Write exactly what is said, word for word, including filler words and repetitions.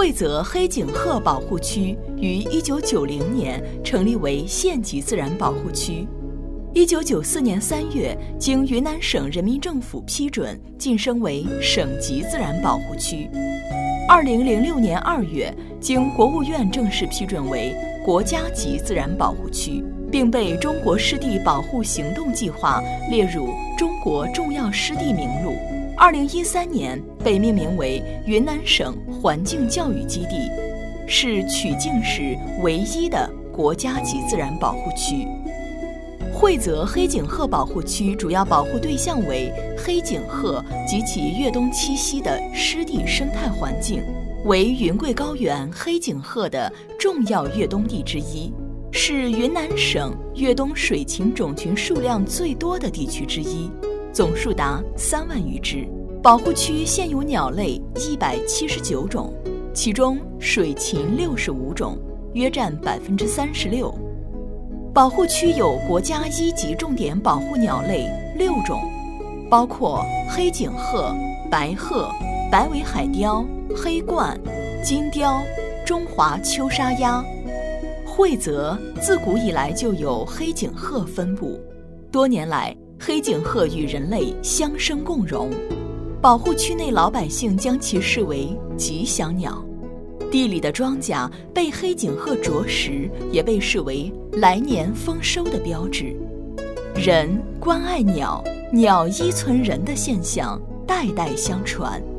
惠泽黑颈鹤保护区于一九九零年成立为县级自然保护区，一九九四年三月经云南省人民政府批准晋升为省级自然保护区，二零零六年二月经国务院正式批准为国家级自然保护区，并被中国湿地保护行动计划列入中国重要湿地名录。二零一三年被命名为云南省环境教育基地，是曲靖市唯一的国家级自然保护区。惠泽黑颈鹤保护区主要保护对象为黑颈鹤及其越冬栖息的湿地生态环境，为云贵高原黑颈鹤的重要越冬地之一，是云南省越冬水禽种群数量最多的地区之一，总数达三万余只。保护区现有鸟类一百七十九种，其中水禽六十五种，约占百分之三十六。保护区有国家一级重点保护鸟类六种，包括黑颈鹤、白鹤、白尾海雕、黑鹳、金雕、中华秋沙鸭。惠泽自古以来就有黑颈鹤分布，多年来黑颈鹤与人类相生共荣，保护区内老百姓将其视为吉祥鸟，地里的庄稼被黑颈鹤啄食也被视为来年丰收的标志。人关爱鸟，鸟依存人的现象代代相传。